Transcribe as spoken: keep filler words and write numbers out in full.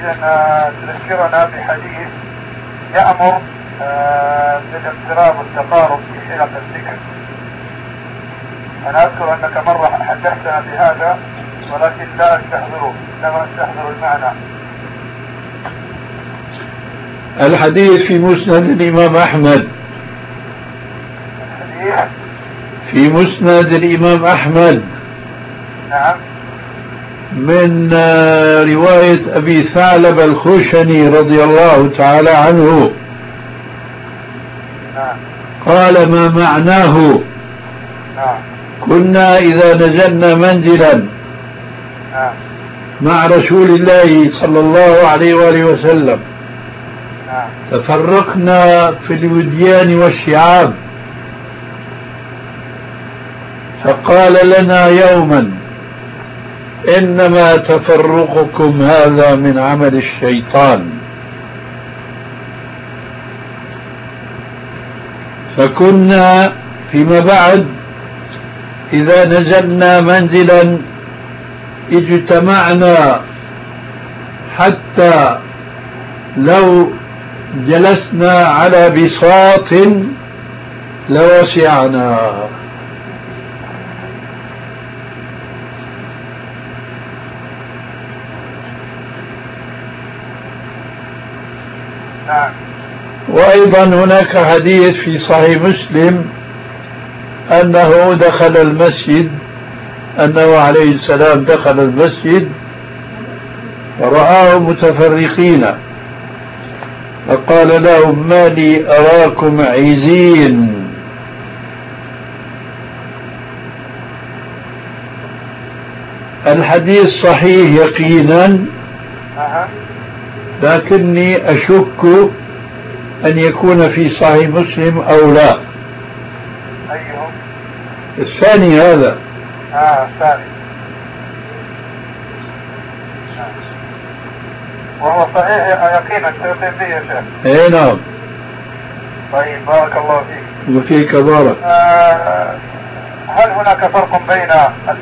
أن تذكرنا بحديث يأمر بالاقتراب والتقارب في حلق الذكر. أنا أذكر أنك مرة حدثتنا بهذا ولكن لا أستحضره، لما أستحضر المعنى. الحديث في مسند الإمام أحمد. الحديث في مسند الإمام أحمد. نعم. من رواية أبي ثعلب الخشني رضي الله تعالى عنه. نعم. قال: ما معناه؟ نعم. كنا إذا نزلنا منزلا نعم. مع رسول الله صلى الله عليه وآله وسلم نعم. تفرقنا في الوديان والشعاب، فقال لنا يوما: إنما تفرقكم هذا من عمل الشيطان. فكنا فيما بعد إذا نزلنا منزلا اجتمعنا حتى لو جلسنا على بساط لوسعنا. نعم. وأيضا هناك حديث في صحيح مسلم أنه دخل المسجد، أنه عليه السلام دخل المسجد ورآهم متفرقين فقال لهم: ما لي أراكم عزين؟ الحديث صحيح يقينا، لكني أشك أن يكون في صحيح مسلم أو لا. أيهم؟ الثاني هذا. آه الثاني. وهو صحيح يقينا تيقين به يا شيخ. اي نعم. طيب بارك الله فيك. وفيك بارك. آه هل هناك فرق بين